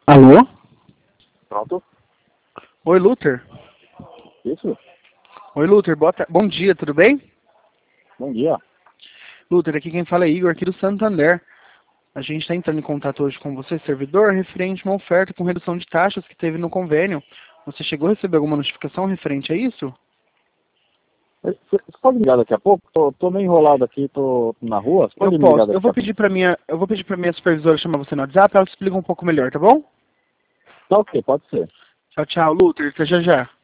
Alô? Pronto? Oi, Luther. Isso? Oi, Luther. Bom dia, tudo bem? Bom dia. Luther, aqui quem fala é Igor, aqui do Santander. A gente está entrando em contato hoje com você, servidor, referente a uma oferta com redução de taxas que teve no convênio. Você chegou a receber alguma notificação referente a isso? Você pode me ligar daqui a pouco? Tô meio enrolado aqui, tô na rua. Você pode Eu me ligar posso. daqui Eu a vou pouco? pedir para minha supervisora chamar você no WhatsApp, ela te explica um pouco melhor, tá bom? Tá ok, pode ser. Tchau, tchau, Luther. Até já já.